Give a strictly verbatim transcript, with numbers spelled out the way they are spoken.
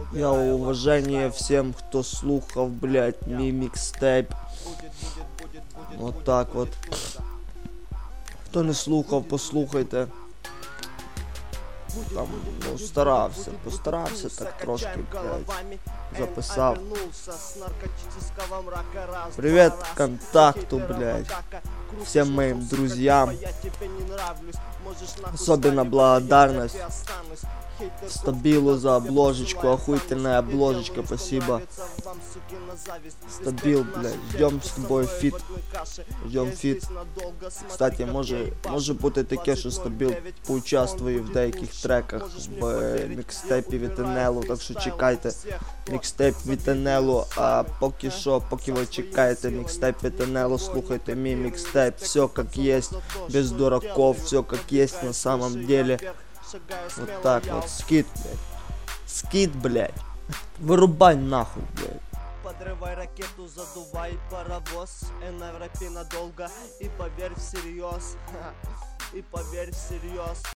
Я уважение всем, кто слухав, блять, мій мікстейп. Вот так вот. Хто не слухав, послухайте. Там, ну, старався, постарався так трошки, блядь, записав. Привет контакту, блядь, всем моим друзьям. Особенно благодарность Стабилу за обложечку, охуительная обложечка, спасибо. Стабил, блядь, ждем с тобой фит. Ждем фит. Кстати, може, може бути таке, що Стабіл поучаствує в деяких треках в мікстейпі від Енелу, так що чекайте мікстейп від Енелу, а поки що, поки ви чекаєте мікстейп від Енелу, слухайте мій мікстейп, все как есть, без дураков, все как есть на самом деле. Вот так вот, скид, блядь, скид, блядь, вырубай нахуй, блядь. Подрывай ракету, задувай паровоз, на рэпе надолго, и поверь всерьез, и поверь всерьез.